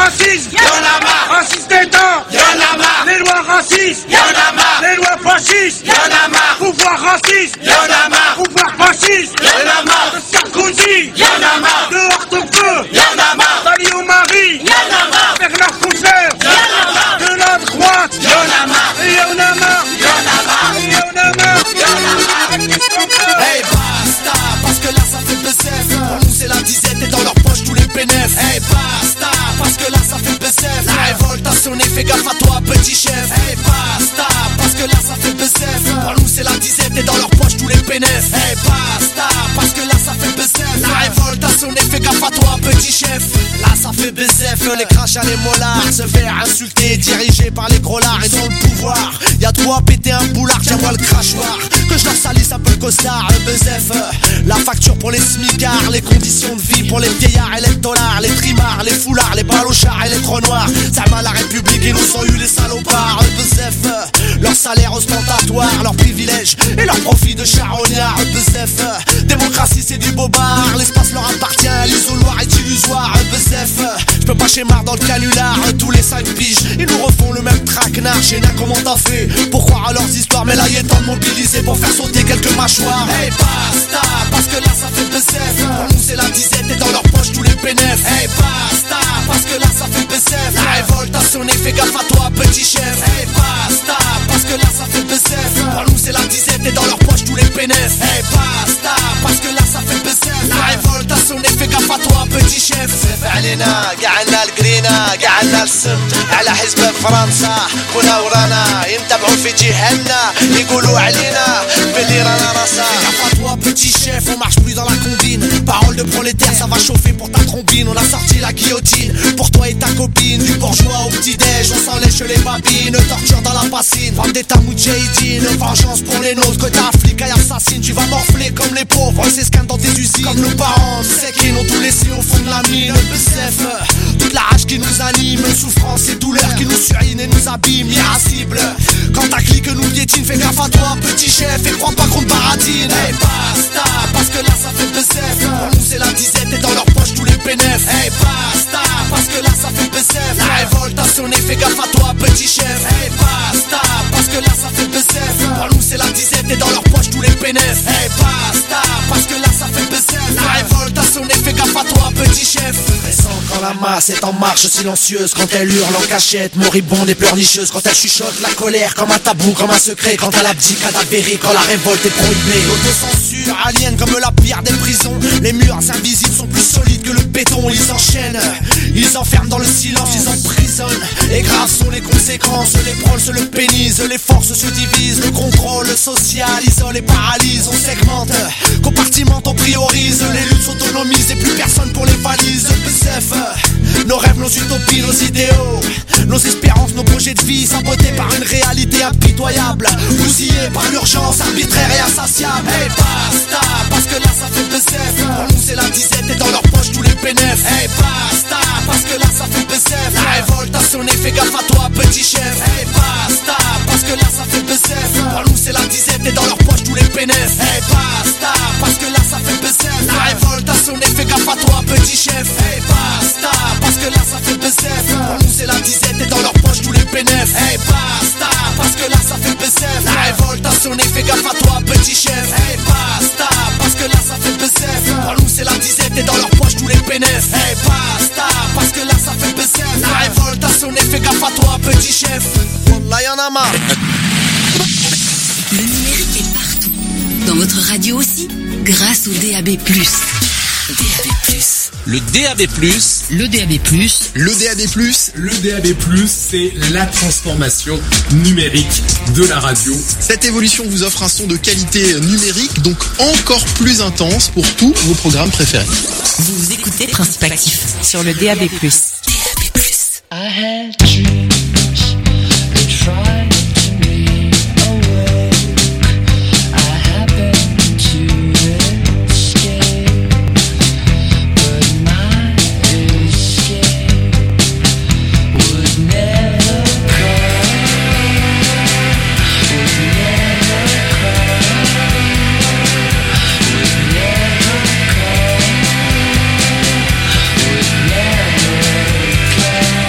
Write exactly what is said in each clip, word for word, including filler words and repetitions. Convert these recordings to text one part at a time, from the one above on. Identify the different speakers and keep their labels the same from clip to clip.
Speaker 1: racisme, y'en a marre. Raciste d'État, y'en a marre. Les lois racistes, y'en a marre. Les lois fascistes, y'en a marre. Pouvoir raciste, y'en a marre. Pouvoir fasciste, y'en a marre. De Sarkozy, y'en a marre. De Hortefeux, y'en a marre. Dalio Marie, y'en a marre. Bernard Kouchner, y'en a marre. De la droite, y'en a marre. Et y'en a marre, y'en a marre. Et y'en a marre, y'en a marre.
Speaker 2: Hey basta, parce que là ça fait bzef. Pour nous c'est la disette et dans leur poche tous les bénéfices. Hey basta, parce que là ça fait bzef. La révolte a sonné, fais gaffe à toi petit chef. Hey basta, parce que là ça fait bzef. Pour nous c'est la disette et dans leur poche tous les bénéfices. Hey basta, parce que là ça fait bzef. La révolte a sonné, fais gaffe à toi petit chef. Là ça fait bzef, les crachats, les mollards se faire insulter, dirigés par les gros lards, ils ont le pouvoir. Y'a toi péter un boulard, tiens-moi le crachoir. Que je leur salisse un peu le costard, le bzef. La facture pour les smicards, les conditions de vie pour les vieillards et les dollars, les trimards, les foulards, les balochards et les trous noirs. Ça m'a la République, ils nous ont eu les salopards. Le bzef, leur salaire ostentatoire, leurs privilèges et leurs profits de charognards. Le bzef, démocratie c'est du bobard, l'espace leur appartient, l'isoloir est illusoire. Le bzef, j'peux pas schémar dans le canular. Tous les cinq piges, ils nous refont le même traquenard. Chez Nain, comment t'as fait pour croire à leurs histoires? Mais là il est temps de mobiliser pour faire sauter quelques mâchoires. Hey basta, parce que là ça fait bzef. Pour nous c'est la disette et dans leur poche tous les bénéfices. Hey basta, parce que là ça fait bzef. La révolte a sonné, fais gaffe à toi petit chef. Hey basta, parce que là ça fait bzef. Pour nous c'est la disette et dans leur poche tous les bénéfices. Hey basta, parce que là ça fait bzef. La révolte a sonné, fais gaffe à toi petit chef. بزاف علينا قعدنا القرينا قعدنا السم على حزب فرنسا كنا ورانا ينتبعوا في جهلنا يقولوا علينا باللي رانا راسا. Fais gaffe à toi petit chef, on marche plus dans la combine. Parole de prolétaire, ça va chauffer pour ta trombine. On a sorti la guillotine pour toi et ta copine. Du bourgeois au petit-déj, on s'en lèche les babines. Torture dans la bassine, femme d'état moudjahidine. Vengeance pour les nôtres, que ta flic et assassine. Tu vas morfler comme les pauvres, on s'escanne dans tes usines. Comme nos parents, c'est qu'ils n'ont tout laissé au fond de la mine. Le bzef, toute la rage qui nous anime. Souffrance et douleur qui nous surinent et nous abîment. Irascible, quand ta clique nous piétine. Fais gaffe à toi petit chef et crois pas qu'on te baratine. Hey basta, parce que là ça fait bzef. Pour nous c'est la disette et dans leur poche tous les bénéfices. Hey basta, parce que là ça fait bzef. La révolte a sonné, fais gaffe à toi petit chef. Hey basta, parce que là ça fait bzef. Pour nous c'est la disette et dans leur poche tous les bénéfices. Hey basta, parce que là ça fait bzef. La révolte a sonné, fais gaffe à toi petit chef. Pressant quand la masse est en marche silencieuse, quand elle hurle en cachette, moribonde et pleurnicheuse, quand elle chuchote la colère comme un tabou, comme un secret, quand elle abdique cadavérique, quand la révolte est prohibée. L'autocensure aliène comme la pire des prisons. Les murs invisibles sont plus solides que le béton. Ils enchaînent, ils enferment dans le silence, ils emprisonnent. Et graves sont les conséquences, les proles se le pénisent, les forces se divisent, le contrôle social isole et paralyse. On segmente, compartimente, on priorise, les luttes s'autonomisent et plus personne pour les valises. Le bzef, nos rêves, nos utopies, nos idéaux, nos espérances, nos projets de vie sabotés par une réalité impitoyable, bousillés par l'urgence arbitraire et insatiable. Hey basta, parce que là ça fait bzef. Pour nous c'est la disette et dans leur poche tous les bénéfices. Hey basta, parce que là ça fait bzef. La révolte a sonné, fais gaffe à toi petit chef. Hey basta, parce que là ça fait bzef. Pour nous c'est la disette et dans leur poche tous les bénéfices. Hey basta, parce que là ça fait bzef. La révolte a sonné, fais gaffe à toi petit chef. Hey basta, parce que là ça fait bzef. Pour nous c'est la disette et dans leur poche tous les bénéfices. Hey basta, parce que là ça fait bzef. La révolte a sonné, fais gaffe à toi petit chef. Hey basta, parce que là ça fait bzef. Pour nous c'est la disette et dans leur poche tous les bénéfices. Hey basta, parce que là ça fait bzef. La révolte a sonné, fais gaffe à toi petit chef. Wallah y'en a marre.
Speaker 3: Le numérique est partout, dans votre radio aussi, grâce au D A B plus. D A B plus.
Speaker 4: Le D A B plus.
Speaker 3: Le D A B plus.
Speaker 5: Le D A B plus.
Speaker 6: Le D A B plus, c'est la transformation numérique de la radio.
Speaker 5: Cette évolution vous offre un son de qualité numérique, donc encore plus intense pour tous vos programmes préférés.
Speaker 3: Vous écoutez Principe Actif sur le D A B plus. D A B plus.
Speaker 7: I had dreams that tried to me away. I happened to escape, but my escape would never come, would never come, would never come, would never come.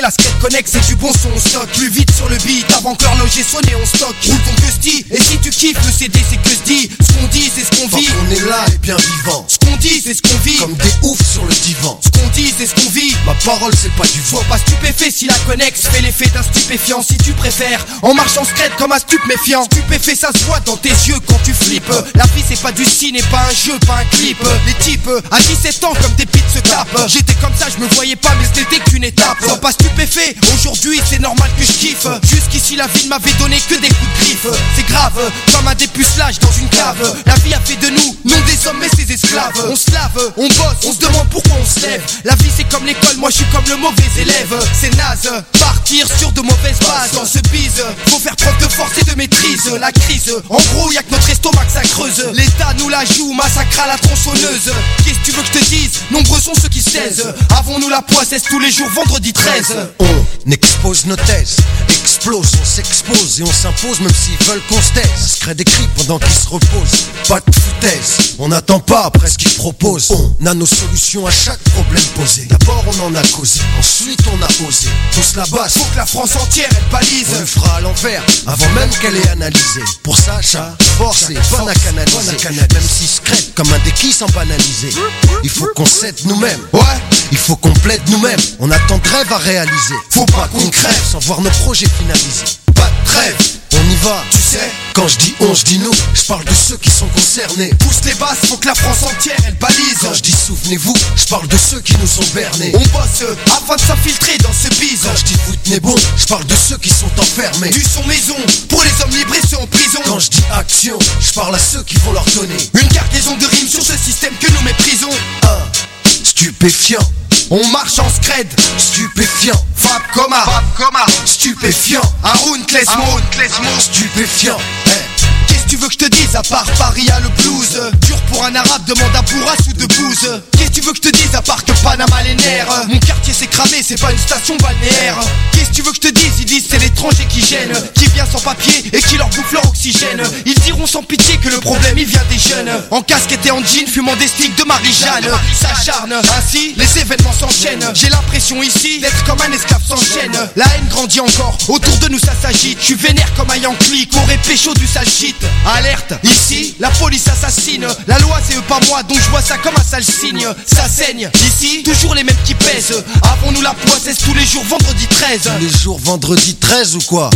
Speaker 2: la Scred Connect, c'est du bon son, on stocke. Plus vite sur le beat, avant que l'horloger sonne et on stocke. Roule ton Gusty, et si tu kiffes le C D, c'est que se dit. Ce qu'on dit, c'est ce qu'on vit.
Speaker 4: On est là et bien vivant.
Speaker 2: Ce qu'on dit, c'est ce qu'on vit.
Speaker 4: Comme des oufs sur le divan.
Speaker 2: Ce qu'on dit, c'est ce qu'on vit.
Speaker 4: Ma parole, c'est pas du vent.
Speaker 2: Sois pas stupéfait si la Connex fait l'effet d'un stupéfiant. Si tu préfères, en marchant Scred comme un stupéfiant. Stupéfait, ça se voit dans tes yeux quand tu flippes. La vie, c'est pas du ciné, pas un jeu, pas un clip. Les types, à dix-sept ans, comme des pites se tapent. J'étais comme ça, je me voyais pas, mais c'était qu'une étape. Sois pas stupéfait, aujourd'hui, c'est normal que je kiffe. Jusqu'ici, la vie ne m'avait donné que des coups de griffe. C'est grave, comme un dépucelage dans une cave. La vie a fait de nous, non des hommes, mais ses esclaves. On se lave, on bosse, on se demande pourquoi on se lève. La vie, c'est comme l'école, moi, je suis comme le mauvais élève. C'est naze, partir sur de mauvaises bases. Dans ce bise, faut faire preuve de force et de maîtrise. La crise, en gros, y'a que notre estomac que ça creuse. L'État nous la joue, massacre à la tronçonneuse. Qu'est-ce que tu veux que je te dise? Nombreux sont ceux qui se taisent. Avons-nous la poissesse tous les jours, vendredi treize?
Speaker 4: On expose nos thèses, explose, on s'expose et on s'impose même s'ils veulent qu'on se taise. Scred écrit pendant qu'ils se reposent, pas de foutaise. On n'attend pas après ce qu'ils proposent. On a nos solutions à chaque problème posé. D'abord on en a causé, ensuite on a osé. Tous la base,
Speaker 2: Faut que la France entière elle balise.
Speaker 4: on le fera à l'envers, avant même qu'elle ait analysé. Pour ça, chaque force est bonne à canaliser. Même si Scred comme un déquis sans banaliser. Il faut qu'on s'aide nous-mêmes.
Speaker 2: Ouais,
Speaker 4: Il faut qu'on plaide nous-mêmes. On attend de rêve à réaliser.
Speaker 2: faut pas qu'on crève.
Speaker 4: Sans voir nos projets finalisés.
Speaker 2: Pas de trêve,
Speaker 4: On y va,
Speaker 2: tu sais.
Speaker 4: quand je dis on, je dis nous. Je parle de ceux qui sont concernés.
Speaker 2: Pousse les basses, faut que la France entière elle balise.
Speaker 4: Quand je dis souvenez-vous, je parle de ceux qui nous ont bernés.
Speaker 2: On bosse afin de s'infiltrer dans ce bise.
Speaker 4: Quand je dis vous tenez bon, je parle de ceux qui sont enfermés.
Speaker 2: Du son maison, pour les hommes libres et ceux en prison.
Speaker 4: Quand je dis action, je parle à ceux qui vont leur donner.
Speaker 2: Une cargaison de rimes sur ce système que nous méprisons.
Speaker 4: Un, stupéfiant,
Speaker 2: On marche en Scred,
Speaker 4: stupéfiant,
Speaker 2: Fab Coma, Fab Coma,
Speaker 4: stupéfiant,
Speaker 2: Haroun Klesmo,
Speaker 4: stupéfiant.
Speaker 2: Qu'est-ce que tu veux que je te dise à part Paris a le blues? Dur pour un arabe, demande à Bourras ou de Bouze. Qu'est-ce que tu veux que je te dise à part que Panama les nerfs? Mon quartier s'est cramé, c'est pas une station balnéaire. Qu'est-ce que tu veux que je te dise? Ils disent c'est l'étranger qui gêne, qui vient sans papier et qui leur bouffe leur oxygène. Ils diront sans pitié que le problème il vient des jeunes. En casquette et en jean, fumant des sticks de Marie-Jeanne. S'acharne, ainsi les événements s'enchaînent. J'ai l'impression ici d'être comme un esclave sans chaîne. La haine grandit encore, autour de nous ça s'agite. Je suis vénère comme un Yankee, qu'aurait pécho du sale shit. Alerte, ici, la police assassine. La loi c'est eux pas moi, donc je vois ça comme un sale signe. Ça saigne, ici, toujours les mêmes qui pèsent. Avons-nous la poissesse tous les jours, vendredi treize?
Speaker 4: Tous les jours vendredi treize ou quoi?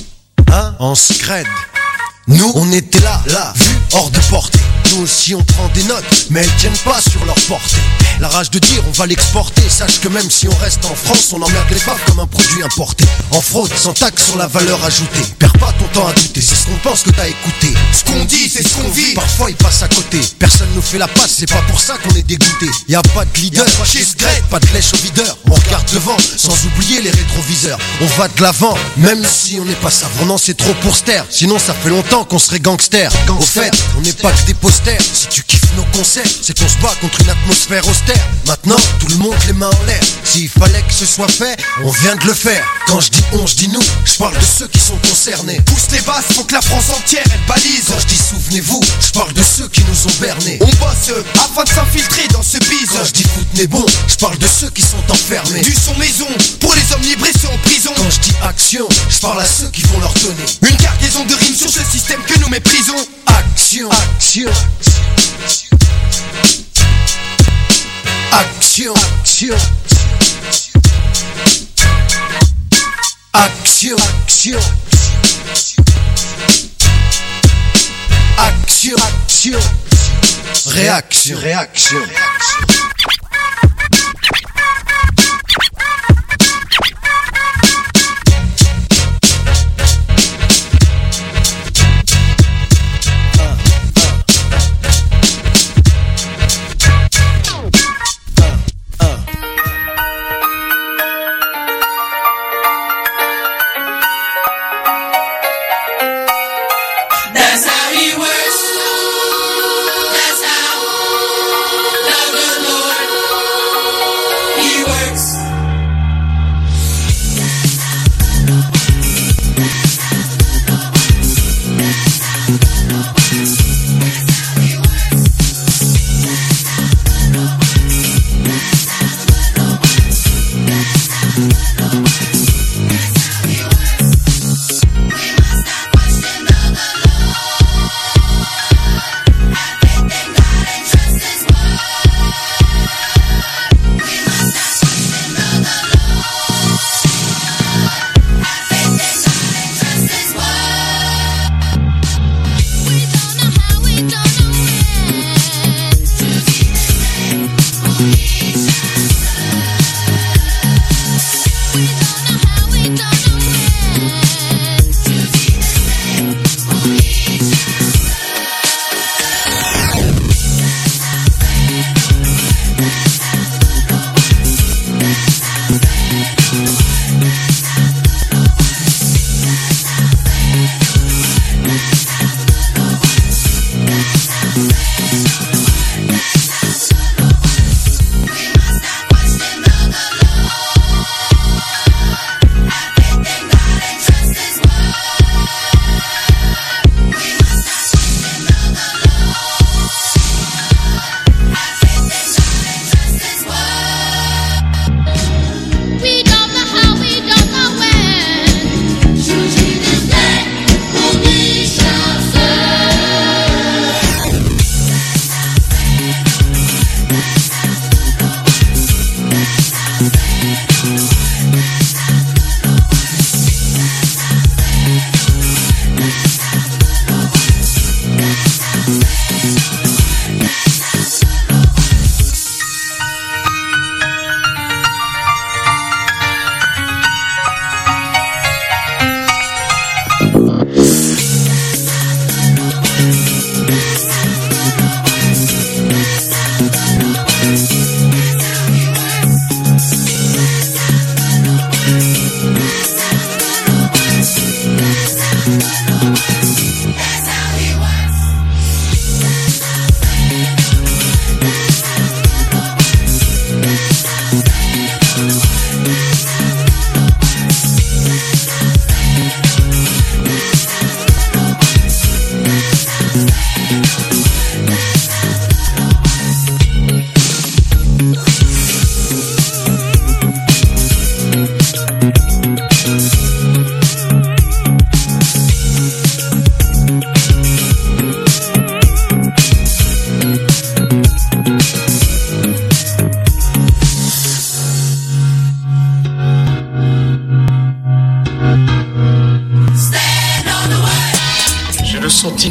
Speaker 4: Hein? En Scred. Nous, on était là, là, vu, hors de portée. Nous aussi on prend des notes, mais elles tiennent pas sur leur portée. La rage de dire on va l'exporter. Sache que même si on reste en France, on emmerde l'épave comme un produit importé. En fraude, sans taxe sur la valeur ajoutée. Perds pas ton temps à douter, c'est ce qu'on pense que t'as écouté.
Speaker 2: Ce qu'on dit, c'est ce qu'on vit.
Speaker 4: Parfois il passe à côté, personne nous fait la passe, c'est pas pour ça qu'on est dégoûté. Y a pas de leader,
Speaker 2: Chez Scred,
Speaker 4: pas de lèche au videur. On regarde devant, sans oublier les rétroviseurs. On va de l'avant, même si on n'est pas savant. Non, c'est trop pour se taire, sinon ça fait longtemps qu'on serait gangster. Au fait, on n'est pas que des posters. Si tu kiffes nos concerts, c'est qu'on se bat contre une atmosphère austère. Maintenant, tout le monde les mains en l'air. S'il fallait que ce soit fait, on vient de le faire. Quand je dis on, je dis nous, je parle de ceux qui sont concernés.
Speaker 2: Pousse les basses, faut que la France entière elle balise.
Speaker 4: Quand je dis souvenez-vous, je parle de ceux qui nous ont bernés.
Speaker 2: On bosse afin de s'infiltrer dans ce bise.
Speaker 4: Quand je dis vous tenez bon, je parle de ceux qui sont enfermés.
Speaker 2: Du son maison, pour les hommes libres et ceux en prison.
Speaker 4: Quand je dis action, je parle à ceux qui vont leur donner.
Speaker 2: Une cargaison de rimes sur ce système que nous méprisons.
Speaker 4: Action, action, action, action, action, action, action, action, réaction, réaction.
Speaker 8: That's how he works. That's how the good Lord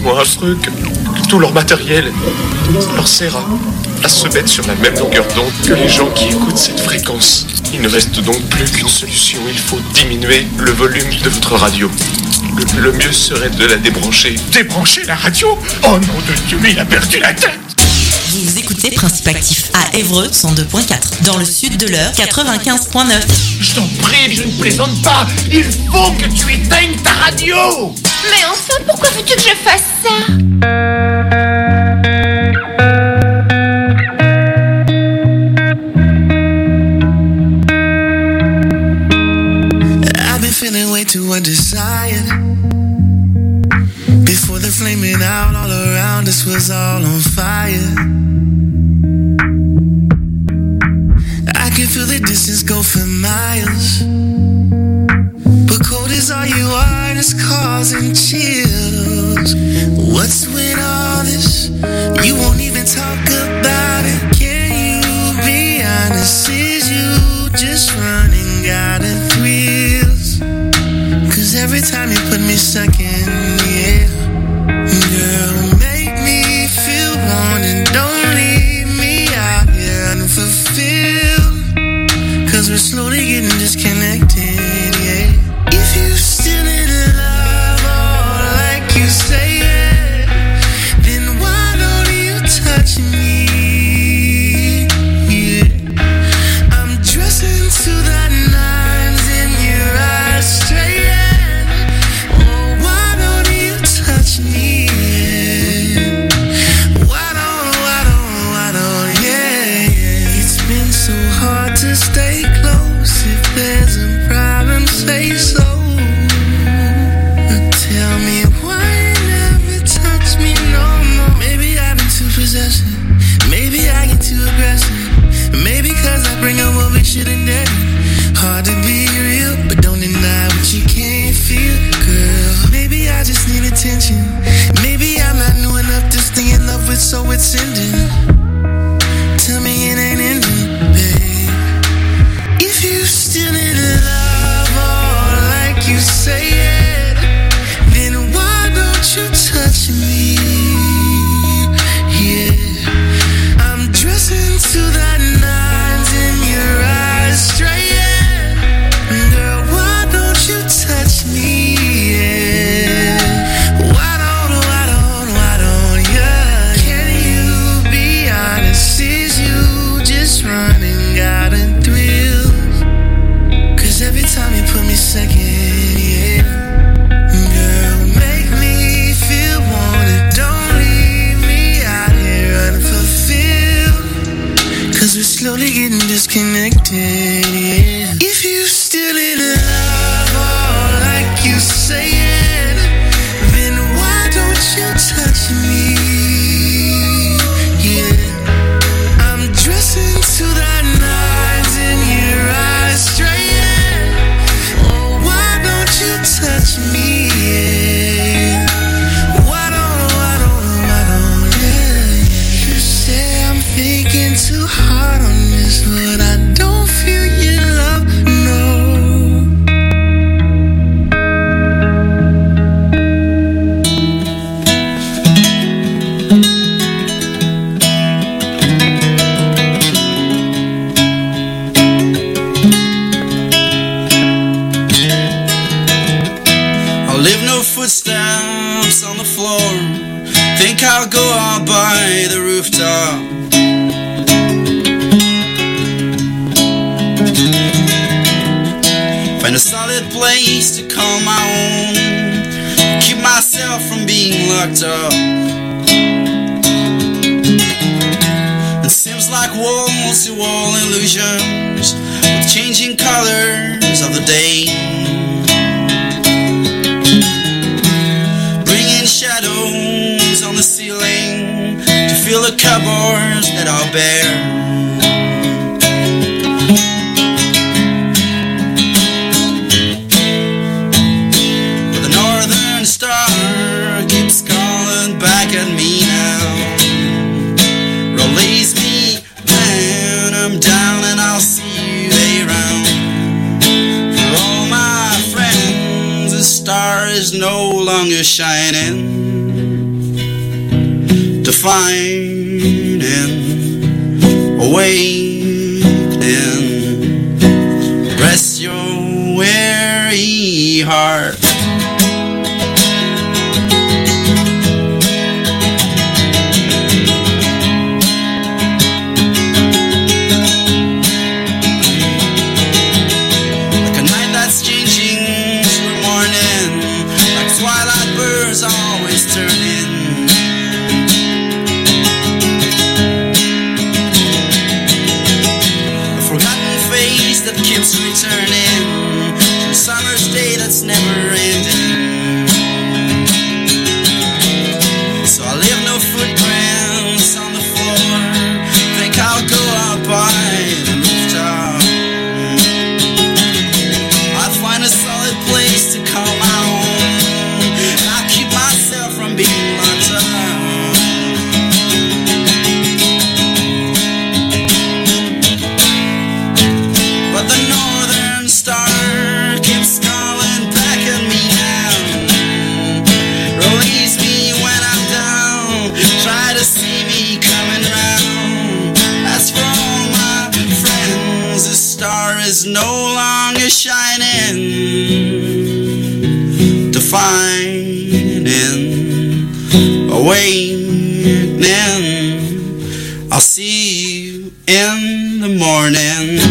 Speaker 9: Dites-moi un truc. Tout leur matériel leur sert à, à se mettre sur la même longueur d'onde que les gens qui écoutent cette fréquence. Il ne reste donc plus qu'une solution. Il faut diminuer le volume de votre radio. Le, le mieux serait de la débrancher. Débrancher la radio? Oh nom de Dieu, mais il a perdu la tête!
Speaker 10: Vous écoutez Principe Actif à Évreux cent deux virgule quatre, dans le sud de l'Eure quatre-vingt-quinze virgule neuf.
Speaker 1: Je t'en prie, je ne plaisante pas. Il faut que tu éteignes ta radio.
Speaker 11: Mais enfin, pourquoi veux-tu que je fasse ça?
Speaker 2: I've been feeling way too undecided. Before the flaming out all around us was all on fire. I can feel the distance go for miles. But cold is all you are and it's causing chills. What's with all this? You won't even talk about it. Can you be honest? Is you just running out of thrills? Cause every time you put me second, yeah. Girl, make me feel wanted. Don't leave me out here unfulfilled. Cause we're slowly getting disconnected, yeah. If you still in love, oh, like you say it, then why don't you touch me? Yeah. I'm dressing to the nines in your eyes straight. Oh, why don't you touch me? Yeah. Why don't, why don't, why don't, yeah, yeah. It's been so hard to stay close. If there's a problem, say so. Tell me why you never touch me no more. Maybe I've been too possessive. Maybe I get too aggressive. Maybe cause I bring up what we shouldn't do. Hard to be real, but don't deny what you can't feel, girl. Maybe I just need attention. Maybe I'm not new enough to stay in love with, so it's ending. Tell me it ain't ending, babe. If you still in love, oh, like you say it, then why don't you touch me? Yeah, I'm dressing to the nines in your eyes straight. Girl, why don't you touch me? Yeah, why don't, why don't, why don't you? Can you be honest? Is you just running out of thrills? Cause every time you put me second, yeah. Girl, make me feel wanted. Don't leave me out here unfulfilled. Cause we're slowly getting disconnected, yeah. If you still in love, oh, like you say it, then why don't you touch me? Yeah, I'm dressing to the nines in your eyes straight. Oh, why don't you touch me? Yeah. Why don't, why don't, why don't, yeah. You say I'm thinking too hard on this, but I don't feel your love, no.
Speaker 12: I'll leave no footsteps on the floor. Think I'll go out by the rooftop. Find a solid place to call my own. Keep myself from being locked up. It seems like walls to wall illusions with changing colors of the day. Bringing shadows on the ceiling to fill the cupboards that are bare. But the northern star keeps calling back at me now. Release me when I'm down and I'll see you around. For all my friends, the star is no longer shining. defining, awakening. Rest your weary heart. Returning to a summer's day that's never ending. So I leave no footprints on the floor. Think I'll go out by the rooftop. I'll find a solid place to call my own. I'll keep myself from being locked up. But the northern star keeps calling back at me now. Release me when I'm down. Try to see me coming round. As for all my friends, the star is no longer shining. Defining, awakening. I'll see you in the morning.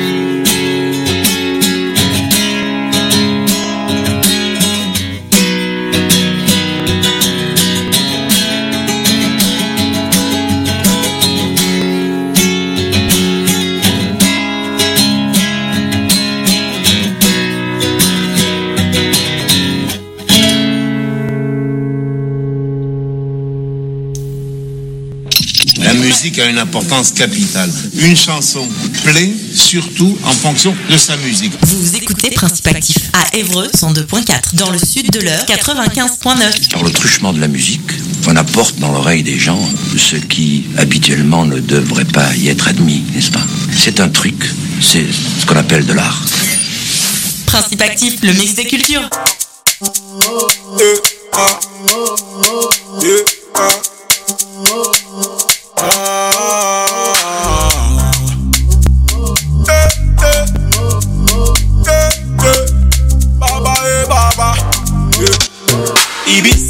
Speaker 13: La musique a une importance capitale. Une chanson plaît surtout en fonction de sa musique.
Speaker 10: Vous écoutez Principe Actif à Évreux cent deux point quatre, dans le sud de l'Eure quatre-vingt-quinze point neuf.
Speaker 14: Par le truchement de la musique, on apporte dans l'oreille des gens ce qui habituellement ne devrait pas y être admis, n'est-ce pas? C'est un truc, c'est ce qu'on appelle de l'art.
Speaker 10: Principe Actif, le mix des cultures.
Speaker 2: Oh, oh, oh.